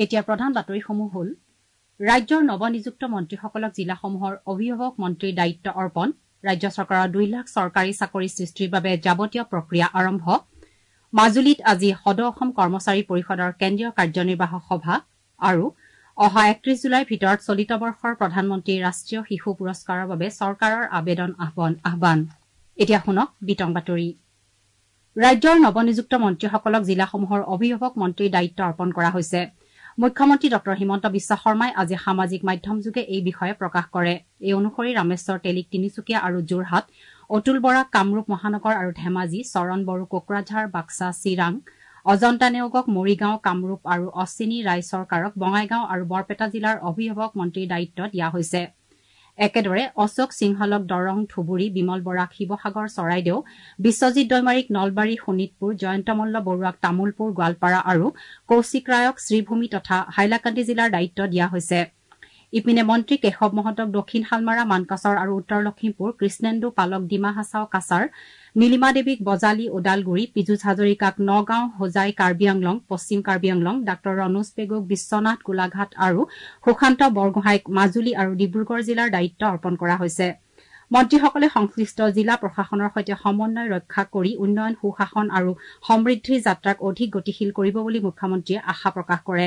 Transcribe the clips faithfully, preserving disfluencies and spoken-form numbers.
এতিয়া প্ৰধান বাতৰিসমূহ হ'ল ৰাজ্যৰ নৱনিযুক্ত মন্ত্ৰীসকলক জিলাসমূহৰ অভিভাৱক মন্ত্ৰীৰ দায়িত্ব অৰ্পণ ৰাজ্য চৰকাৰৰ দুই লাখ চৰকাৰী চাকৰি সৃষ্টিৰ বাবে যাৱতীয় প্ৰক্ৰিয়া আৰম্ভ মাজুলীত আজি সদৌ অসম কৰ্মচাৰী পৰিষদৰ কেন্দ্ৰীয় কাৰ্যনিৰ্বাহক সভা আৰু অহা একত্ৰিশ জুলাইৰ ভিতৰত চলিত বৰ্ষৰ প্ৰধানমন্ত্ৰী ৰাষ্ট্ৰীয় শিশু পুৰস্কাৰৰ বাবে চৰকাৰৰ আবেদন আহ্বান আহ্বান এতিয়া শুনক বিতং বাতৰি ৰাজ্যৰ নৱনিযুক্ত মন্ত্ৰীসকলক জিলাসমূহৰ অভিভাৱক মন্ত্ৰীৰ দায়িত্ব অৰ্পণ কৰা হৈছে মুখ্যমন্ত্ৰী ডঃ হিমন্ত বিশ্ব শৰ্মাই আজি সামাজিক মাধ্যমযোগে এই বিষয়ে প্ৰকাশ কৰে এই অনুসৰি ৰামেশ্বৰ তেলিক তিনিচুকীয়া আৰু যোৰহাট অতুল বৰা কামৰূপ মহানগৰ আৰু ধেমাজি চৰণ বড়ো কোকৰাঝাৰ বাক্সা চিৰাং অজন্তা নেওগক মৰিগাঁও কামৰূপ আৰু অশ্বিনী ৰায় চৰকাৰক বঙাইগাঁও আৰু বৰপেটা জিলাৰ অভিভাৱক মন্ত্ৰীৰ দায়িত্ব দিয়া হৈছে একেদৰে অশোক সিংহলক দৰং ধুবুৰী বিমল বৰাক শিৱসাগৰ চৰাইদেউ বিশ্বজিৎ দৈমাৰীক নলবাৰী শোণিতপুৰ জয়ন্ত মল্ল বৰুৱাক তামুলপুৰ গোৱালপাৰা আৰু কৌশিক ৰায়ক শ্ৰীভূমি তথা হাইলাকান্দি জিলাৰ দায়িত্ব দিয়া হৈছে ইপিনে মন্ত্ৰী কেশৱ মহন্তক দক্ষিণ শালমাৰা মানকাছৰ আৰু উত্তৰ লখিমপুৰ কৃষ্ণেন্দু পালক ডিমা হাছাও কাছাৰ নীলিমা দেৱীক বজালী ওদালগুৰি পীযুষ হাজৰিকাক নগাঁও হোজাই কাৰ্বি আংলং পশ্চিম কাৰ্বি আংলং ডাঃ ৰণোজ পেগুক বিশ্বনাথ গোলাঘাট আৰু সুশান্ত বৰগোহাঁইক মাজুলী আৰু ডিব্ৰুগড় জিলাৰ দায়িত্ব অৰ্পণ কৰা হৈছে মন্ত্ৰীসকলে সংশ্লিষ্ট জিলা প্ৰশাসনৰ সৈতে সমন্বয় ৰক্ষা কৰি উন্নয়ন সুশাসন আৰু সমৃদ্ধিৰ যাত্ৰাক অধিক গতিশীল কৰিব বুলি মুখ্যমন্ত্ৰীয়ে আশা প্ৰকাশ কৰে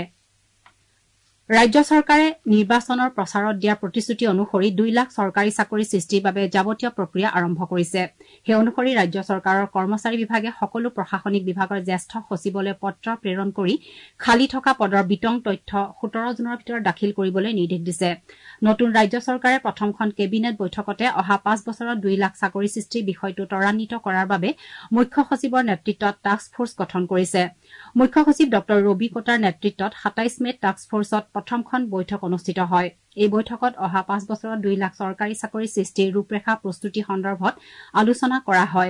ৰাজ্য চৰকাৰে নিৰ্বাচনৰ প্ৰচাৰত দিয়া প্ৰতিশ্ৰুতি অনুসৰি দুই লাখ চৰকাৰী চাকৰি সৃষ্টিৰ বাবে যাৱতীয় প্ৰক্ৰিয়া আৰম্ভ কৰিছে সেই অনুসৰি ৰাজ্য চৰকাৰৰ কৰ্মচাৰী বিভাগে সকলো প্ৰশাসনিক বিভাগৰ জ্যেষ্ঠ সচিবলৈ পত্ৰ প্ৰেৰণ কৰি খালী থকা পদৰ বিতং তথ্য সোতৰ জুনৰ ভিতৰত দাখিল কৰিবলৈ নিৰ্দেশ দিছে নতুন ৰাজ্য চৰকাৰে প্ৰথমখন কেবিনেট বৈঠকতে অহা পাঁচ বছৰত দুই লাখ চাকৰি সৃষ্টিৰ বিষয়টো ত্বৰান্বিত কৰাৰ বাবে মুখ্য সচিবৰ নেতৃত্বত টাস্ক ফৰ্চ গঠন কৰিছে মুখ্য সচিব ডঃ ৰবি কোটাৰ নেতৃত্বত সাতাইশ মেত টাস্ক ফৰ্চত প্ৰথমখন বৈঠক অনুষ্ঠিত হয় এই বৈঠকত অহা পাঁচ বছৰত দুই লাখ চৰকাৰী চাকৰি সৃষ্টিৰ ৰূপৰেখা প্ৰস্তুতি সন্দৰ্ভত আলোচনা কৰা হয়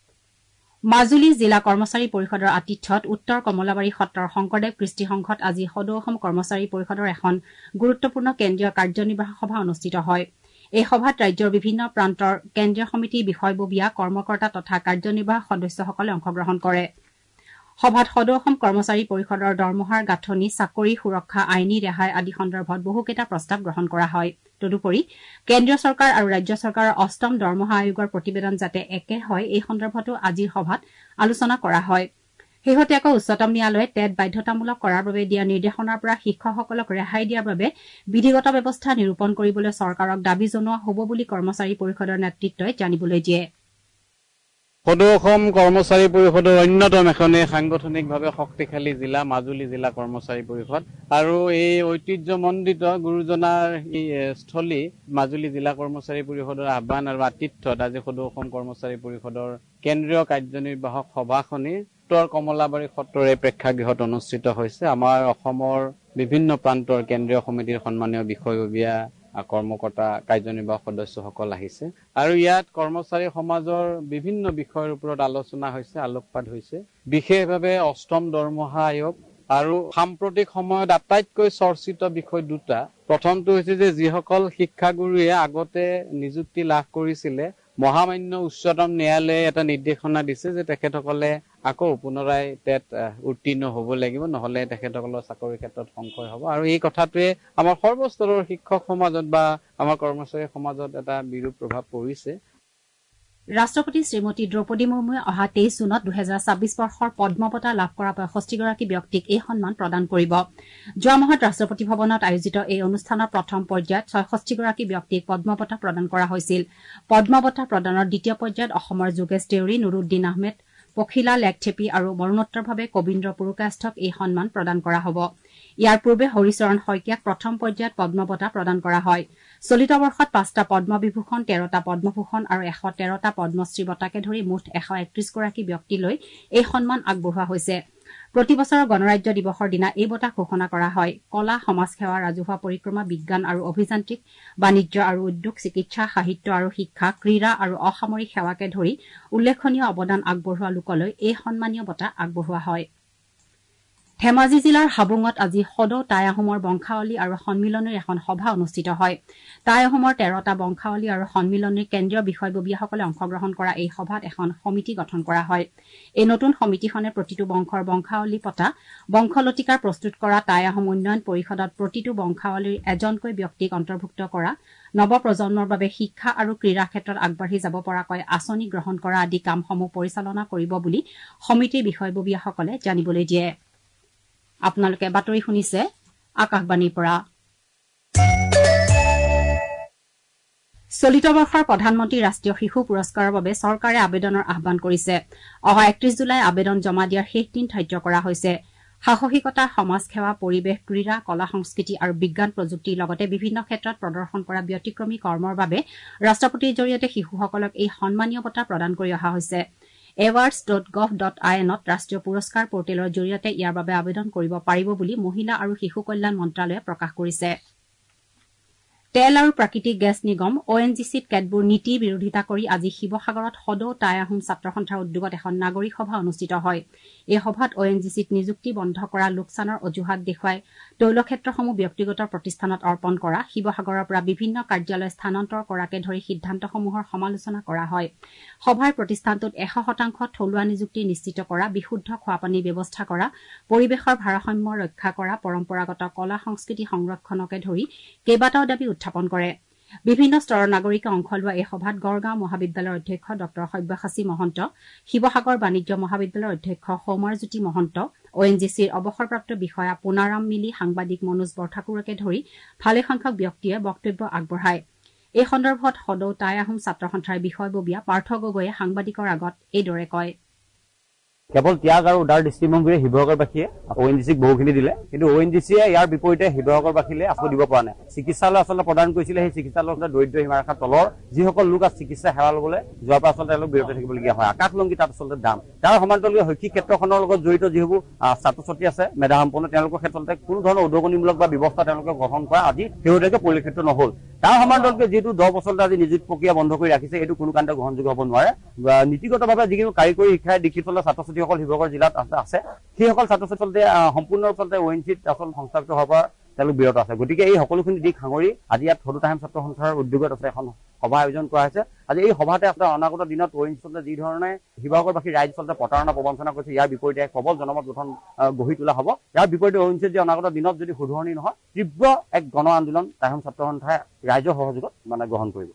মাজুলী জিলা কৰ্মচাৰী পৰিষদৰ আতিথ্যত উত্তৰ কমলাবাৰী সত্ৰৰ শংকৰদেৱ কৃষ্টি সংঘত আজি সদৌ অসম কৰ্মচাৰী পৰিষদৰ এখন গুৰুত্বপূৰ্ণ কেন্দ্ৰীয় কাৰ্যনিৰ্বাহক সভা অনুষ্ঠিত হয় এই সভাত ৰাজ্যৰ বিভিন্ন প্ৰান্তৰ কেন্দ্ৰীয় সমিতিৰ বিষয়ববীয়া কৰ্মকৰ্তা তথা কাৰ্যনিৰ্বাহক সদস্যসকলে অংশগ্ৰহণ কৰে সভাত সদৌ অসম কৰ্মচাৰী পৰিষদৰ দৰমহাৰ গাঁথনি চাকৰি সুৰক্ষা আইনী ৰেহাই আদি সন্দৰ্ভত বহুকেইটা প্ৰস্তাৱ গ্ৰহণ কৰা হয় তদুপৰি কেন্দ্ৰীয় চৰকাৰ আৰু ৰাজ্য চৰকাৰৰ অষ্টম দৰমহা আয়োগৰ প্ৰতিবেদন যাতে একে হয় এই সন্দৰ্ভতো আজিৰ সভাত আলোচনা কৰা হয় শেহতীয়াকৈ উচ্চতম ন্যায়ালয়ে টেট বাধ্যতামূলক কৰাৰ বাবে দিয়া নিৰ্দেশনাৰ পৰা শিক্ষকসকলক ৰেহাই দিয়াৰ বাবে বিধিগত ব্যৱস্থা নিৰূপণ কৰিবলৈ চৰকাৰক দাবী জনোৱা হ'ব বুলি কৰ্মচাৰী পৰিষদৰ নেতৃত্বই জানিবলৈ দিয়ে সদৌ অসম কৰ্মচাৰী পৰিষদৰ অন্যতম এখনে সাংগঠনিকভাৱে শক্তিশালী জিলা মাজুলী জিলা কৰ্মচাৰী পৰিষদ আৰু এই ঐতিহ্যমণ্ডিত গুৰুজনাৰ এই স্থলী মাজুলী জিলা কৰ্মচাৰী পৰিষদৰ আহ্বান আৰু আতিথ্যত আজি সদৌ অসম কৰ্মচাৰী পৰিষদৰ কেন্দ্ৰীয় কাৰ্যনিৰ্বাহক সভাখনি উত্তৰ কমলাবাৰী সত্ৰৰে প্ৰেক্ষাগৃহত অনুষ্ঠিত হৈছে আমাৰ অসমৰ বিভিন্ন প্ৰান্তৰ কেন্দ্ৰীয় সমিতিৰ সন্মানীয় বিষয়ববীয়া কৰ্মকৰ্তা কাৰ্যনিৰ্বাহক সদস্যসকল আহিছে আৰু ইয়াত কৰ্মচাৰী সমাজৰ বিভিন্ন বিষয়ৰ ওপৰত আলোচনা হৈছে আলোকপাত হৈছে বিশেষভাৱে অষ্টম দৰমহা আয়োগ আৰু সাম্প্ৰতিক সময়ত আটাইতকৈ চৰ্চিত বিষয় দুটা প্ৰথমটো হৈছে যে যিসকল শিক্ষাগুৰুৱে আগতে নিযুক্তি লাভ কৰিছিলে মহামান্য উচ্চতম ন্যায়ালয়ে এটা নিৰ্দেশনা দিছে যে তেখেতসকলে আকৌ পুনৰাই টেট উত্তীৰ্ণ হ'ব লাগিব নহলে তেখেতসকলৰ চাকৰিৰ ক্ষেত্ৰত সংশয় হ'ব আৰু এই কথাটোৱে আমাৰ সৰ্বস্তৰৰ শিক্ষক সমাজত বা আমাৰ কৰ্মচাৰী সমাজত এটা বিৰূপ প্ৰভাৱ পৰিছে ৰাষ্ট্ৰপতি শ্ৰীমতী দ্ৰৌপদী মুৰ্মুৱে অহা তেইছ জুনত দুহেজাৰ ছাব্বিছ বৰ্ষৰ পদ্ম বঁটা লাভ কৰা পঁয়ষষ্ঠিগৰাকী ব্যক্তিক এই সন্মান প্ৰদান কৰিব যোৱা মাহত ৰাষ্ট্ৰপতি ভৱনত আয়োজিত এই অনুষ্ঠানৰ প্ৰথম পৰ্যায়ত ছয়ষষ্ঠিগৰাকী ব্যক্তিক পদ্ম বঁটা প্ৰদান কৰা হৈছিল পদ্ম বঁটা প্ৰদানৰ দ্বিতীয় পৰ্যায়ত অসমৰ যোগেশ দেউৰী নুৰুদ্দিন আহমেদ পখিলা লেকথেপী আৰু মৰণোত্তৰভাৱে কবীন্দ্ৰ পুৰকায়স্থক এই সন্মান প্ৰদান কৰা হ'ব ইয়াৰ পূৰ্বে হৰিচৰণ শইকীয়াক প্ৰথম পৰ্যায়ত পদ্ম বঁটা প্ৰদান কৰা হয় চলিত বৰ্ষত পাঁচটা পদ্মবিভূষণ তেৰটা পদ্মভূষণ আৰু এশ তেৰটা পদ্মশ্ৰী বঁটাকে ধৰি মুঠ এশ একত্ৰিশ গৰাকী ব্যক্তিলৈ এই সন্মান আগবঢ়োৱা হৈছে প্ৰতি বছৰৰ গণৰাজ্য দিৱসৰ দিনা এই বঁটা ঘোষণা কৰা হয় কলা সমাজসেৱা ৰাজহুৱা পৰিক্ৰমা বিজ্ঞান আৰু অভিযান্ত্ৰিক বাণিজ্য আৰু উদ্যোগ চিকিৎসা সাহিত্য আৰু শিক্ষা ক্ৰীড়া আৰু অসামৰিক সেৱাকে ধৰি উল্লেখনীয় অৱদান আগবঢ়োৱা লোকলৈ এই সন্মানীয় বঁটা আগবঢ়োৱা হয় ধেমাজি জিলাৰ হাবুঙত আজি সদৌ টাই আহোমৰ বংশাৱলী আৰু সন্মিলনীৰ এখন সভা অনুষ্ঠিত হয়। টাই আহোমৰ তেৰটা বংশাৱলী আৰু সন্মিলনীৰ কেন্দ্ৰীয় বিষয়ববীয়াসকলে অংশগ্ৰহণ কৰা এই সভাত এখন সমিতি গঠন কৰা হয়। এই নতুন সমিতিখনে প্ৰতিটো বংশৰ বংশাৱলী পতা, বংশলতিকাৰ প্ৰস্তুত কৰা, টাই আহোম উন্নয়ন পৰিষদত প্ৰতিটো বংশাৱলীৰ এজনকৈ ব্যক্তিক অন্তৰ্ভুক্ত কৰা, নৱপ্ৰজন্মৰ বাবে শিক্ষা আৰু ক্ৰীড়া ক্ষেত্ৰত আগবাঢ়ি যাব পৰাকৈ আঁচনি গ্ৰহণ কৰা আদি কামসমূহ পৰিচালনা কৰিব বুলি সমিতিৰ বিষয়ববীয়াসকলে জানিবলৈ দিয়ে। আপোনালোকে বাতৰি শুনিছে আকাশবাণীৰ পৰা। চলিত বৰ্ষৰ প্ৰধানমন্ত্ৰী ৰাষ্ট্ৰীয় শিশু পুৰস্কাৰৰ বাবে চৰকাৰে আবেদনৰ আহ্বান কৰিছে। অহা একত্ৰিশ জুলাই আবেদন জমা দিয়াৰ শেষ দিন ধাৰ্য কৰা হৈছে। সাহসিকতা, সমাজসেৱা, পৰিৱেশ, ক্ৰীড়া, কলা সংস্কৃতি আৰু বিজ্ঞান প্ৰযুক্তিৰ লগতে বিভিন্ন ক্ষেত্ৰত প্ৰদৰ্শন কৰা ব্যতিক্ৰমী কৰ্মৰ বাবে ৰাষ্ট্ৰপতিৰ জৰিয়তে শিশুসকলক এই সন্মানীয় বঁটা প্ৰদান কৰি অহা হৈছে। Awards dot gov dot I এনত ৰাষ্ট্ৰীয় পুৰস্কাৰ পৰ্টেলৰ জৰিয়তে ইয়াৰ বাবে আবেদন কৰিব পাৰিব বুলি মহিলা আৰু শিশু কল্যাণ মন্ত্ৰালয়ে প্ৰকাশ কৰিছে। তেল আৰু প্ৰাকৃতিক গেছ নিগম অ' এন জি চিত কেতবোৰ নীতিৰ বিৰোধিতা কৰি আজি শিৱসাগৰত সদৌ টাই আহোম ছাত্ৰ সন্থাৰ উদ্যোগত এখন নাগৰিক সভা অনুষ্ঠিত হয়। এই সভাত অ' এন জি চিত নিযুক্তি বন্ধ কৰা, লোকচানৰ অজুহাত দেখুৱাই তৈলক্ষেত্ৰসমূহ ব্যক্তিগত প্ৰতিষ্ঠানত অৰ্পণ কৰা, শিৱসাগৰৰ পৰা বিভিন্ন কাৰ্যালয় স্থানান্তৰ কৰাকে ধৰি সিদ্ধান্তসমূহৰ সমালোচনা কৰা হয়। সভাৰ প্ৰতিষ্ঠানটোত এশ শতাংশ থলুৱা নিযুক্তি নিশ্চিত কৰা, বিশুদ্ধ খোৱাপানীৰ ব্যৱস্থা কৰা, পৰিৱেশৰ ভাৰসাম্য ৰক্ষা কৰা, পৰম্পৰাগত কলা সংস্কৃতি সংৰক্ষণকে ধৰি কেইবাটাও দাবী উত্থাপন কৰে। বিভিন্ন স্তৰৰ নাগৰিকে অংশ লোৱা এই সভাত গড়গাঁও মহাবিদ্যালয়ৰ অধ্যক্ষ ড সব্যসাচী মহন্ত, শিৱসাগৰ বাণিজ্য মহাবিদ্যালয়ৰ অধ্যক্ষ Soumarjyoti Mahanta, O' N G চিৰ অৱসৰপ্ৰাপ্ত বিষয়া পুনাৰাম মিলি, সাংবাদিক মনোজ বৰঠাকুৰকে ধৰি ভালেসংখ্যক ব্যক্তিয়ে বক্তব্য আগবঢ়ায়। এই সন্দৰ্ভত সদৌ টাই আহোম ছাত্ৰ সন্থাৰ বিষয়ববীয়া পাৰ্থ গগৈয়ে সাংবাদিকৰ আগত এইদৰে কয়। কেৱল ত্যাগ আৰু উদাৰ দৃষ্টিভংগীৰে শিৱসাগৰবাসীয়ে অ' এন জি চিক বহুখিনি দিলে, কিন্তু অ' এন জি চিয়ে ইয়াৰ বিপৰীতে শিৱসাগৰবাসীলৈ আকৌ দিব পৰা নাই। চিকিৎসালয় আচলতে প্ৰদান কৰিছিলে, সেই চিকিৎসালয় দৰিদ্ৰ সীমাৰেখাৰ তলৰ যিসকল লোক আছে চিকিৎসা সেৱা ল'বলৈ যোৱাৰ পৰা আচলতে তেওঁলোক বিৰত থাকিবলগীয়া হয়। আকাশলংঘী তাত আচলতে দাম। তাৰ সমান্তৰালভাৱে শৈক্ষিক ক্ষেত্ৰখনৰ লগত জড়িত যিবোৰ ছাত্ৰ ছাত্ৰী আছে মেধাসম্পন্ন, তেওঁলোকৰ ক্ষেত্ৰত কোনো ধৰণৰ উদগনিমূলক বা ব্যৱস্থা তেওঁলোকে গ্ৰহণ কৰা আজি শেহতীয়াকৈ পৰিলক্ষিত নহ'ল। তাৰ সমান্তৰালভাৱে যিহেতু দহ বছৰতে আজি নিযুক্তি প্ৰক্ৰিয়া বন্ধ কৰি ৰাখিছে, এইটো কোনো কাৰণতে গ্ৰহণযোগ্য হ'ব নোৱাৰে। নীতিগতভাৱে যিকোনো কাৰিকৰী শিক্ষাই দীক্ষিত ছাত্ৰ ছাত্ৰীসকল শিৱসাগৰ জিলাত আছে, সেইসকল ছাত্ৰ ছাত্ৰী সম্পূৰ্ণ আচলতে অ' এন জি চিত আচলতে সংস্থাপিত হোৱাৰ পৰা তেওঁলোক বিৰত আছে। গতিকে এই সকলোখিনি দিশ সাঙুৰি আজি ইয়াত সদৌ টাই আহোম ছাত্ৰ সন্থাৰ উদ্যোগত আছে এখন সভা আয়োজন কৰা হৈছে। আজি এই সভাতে আচলতে অনাগত দিনত অ' এন জি চি যি ধৰণে শিৱসাগৰবাসী ৰাইজ আচলতে প্ৰতাৰণা প্ৰবঞ্চনা কৰিছে, ইয়াৰ বিপৰীতে প্ৰবল জনমত গঠন গঢ়ি তোলা হ'ব। ইয়াৰ বিপৰীতে অ' এন জি চি যে অনাগত দিনত যদি শুধৰণি নহয়, তীব্ৰ এক গণ আন্দোলন টাই আহোম ছাত্ৰ সন্থাই ৰাইজৰ সহযোগত মানে গ্ৰহণ কৰিব।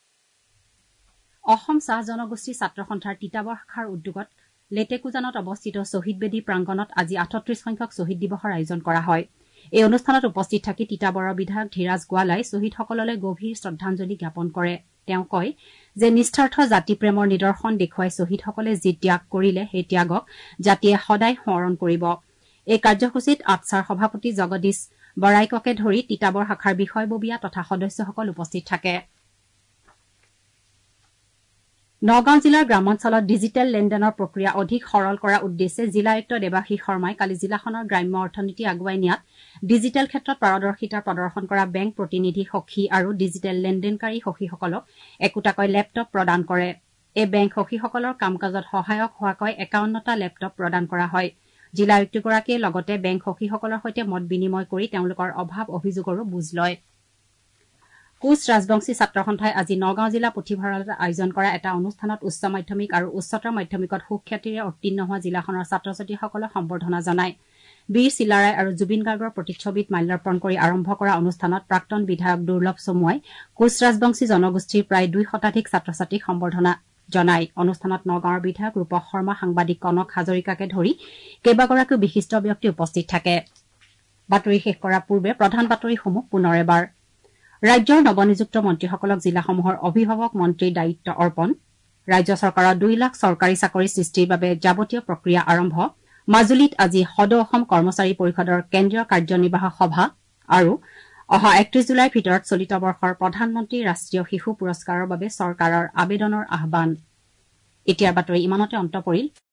অসম চাহ জনগোষ্ঠী ছাত্ৰ সন্থাৰ তিতাবৰ শাখাৰ উদ্যোগত লেটেকুজানত অৱস্থিত শ্বহীদ বেদী প্ৰাংগণত আজি আঠত্ৰিশ সংখ্যক শ্বহীদ দিৱসৰ আয়োজন কৰা হয়। এই অনুষ্ঠানত উপস্থিত থাকি তিতাবৰৰ বিধায়ক ধীৰাজ গোৱালাই শ্বহীদসকললৈ গভীৰ শ্ৰদ্ধাঞ্জলি জ্ঞাপন কৰে। তেওঁ কয় যে নিস্বাৰ্থ জাতিপ্ৰেমৰ নিদৰ্শন দেখুৱাই শ্বহীদসকলে যি ত্যাগ কৰিলে, সেই ত্যাগক জাতিয়ে সদায় স্মৰণ কৰিব। এই কাৰ্যসূচীত আটছাৰ সভাপতি জগদীশ বৰাইককে ধৰি তিতাবৰ শাখাৰ বিষয়ববীয়া তথা সদস্যসকল উপস্থিত থাকে। নগাঁও জিলাৰ গ্ৰামাঞ্চলত ডিজিটেল লেনদেনৰ প্ৰক্ৰিয়া অধিক সৰল কৰাৰ উদ্দেশ্যে জিলা আয়ুক্ত দেৱাশীষ শৰ্মাই কালি জিলাখনৰ গ্ৰাম্য অৰ্থনীতি আগুৱাই নিয়াত ডিজিটেল ক্ষেত্ৰত পাৰদৰ্শিতা প্ৰদৰ্শন কৰা বেংক প্ৰতিনিধি সখী আৰু ডিজিটেল লেনদেনকাৰী সখীসকলক একোটাকৈ লেপটপ প্ৰদান কৰে। এই বেংক সখীসকলৰ কাম কাজত সহায়ক হোৱাকৈ একাৱন্নটা লেপটপ প্ৰদান কৰা হয়। জিলা আয়ুক্তগৰাকীয়ে লগতে বেংক সখীসকলৰ সৈতে মত বিনিময় কৰি তেওঁলোকৰ অভাৱ অভিযোগৰো বুজ লয়। কোচ ৰাজবংশী ছাত্ৰ সন্থাই আজি নগাঁও জিলা পুথিভঁৰালত আয়োজন কৰা এটা অনুষ্ঠানত উচ্চ মাধ্যমিক আৰু উচ্চতৰ মাধ্যমিকত সুখ্যাতিৰে উত্তীৰ্ণ হোৱা জিলাখনৰ ছাত্ৰ ছাত্ৰীসকলক সম্বৰ্ধনা জনায়। বীৰ চিলাৰাই আৰু জুবিন গাৰ্গৰ প্ৰতিচ্ছবিত মাল্যাৰ্পণ কৰি আৰম্ভ কৰা অনুষ্ঠানত প্ৰাক্তন বিধায়ক দুৰ্লভ চমুৱাই কোচ ৰাজবংশী জনগোষ্ঠীৰ প্ৰায় দুই শতাধিক ছাত্ৰ ছাত্ৰীক সম্বৰ্ধনা জনায়। অনুষ্ঠানত নগাঁৱৰ বিধায়ক ৰূপক শৰ্মা, সাংবাদিক কনক হাজৰিকাকে ধৰি কেইবাগৰাকীও বিশিষ্ট ব্যক্তি উপস্থিত থাকে। বাতৰি শেষ কৰাৰ পূৰ্বে প্ৰধান বাতৰিসমূহ পুনৰ এবাৰ। ৰাজ্যৰ নৱনিযুক্ত মন্ত্ৰীসকলক জিলাসমূহৰ অভিভাৱক মন্ত্ৰীৰ দায়িত্ব অৰ্পণ। ৰাজ্য চৰকাৰৰ দুই লাখ চৰকাৰী চাকৰি সৃষ্টিৰ বাবে যাৱতীয় প্ৰক্ৰিয়া আৰম্ভ। মাজুলীত আজি সদৌ অসম কৰ্মচাৰী পৰিষদৰ কেন্দ্ৰীয় কাৰ্যনিৰ্বাহক সভা আৰু অহা একত্ৰিশ জুলাইৰ ভিতৰত চলিত বৰ্ষৰ প্ৰধানমন্ত্ৰী ৰাষ্ট্ৰীয় শিশু পুৰস্কাৰৰ বাবে চৰকাৰৰ আবেদনৰ আহ্বান। এতিয়াৰ বাতৰি ইমানতে অন্ত পৰিল।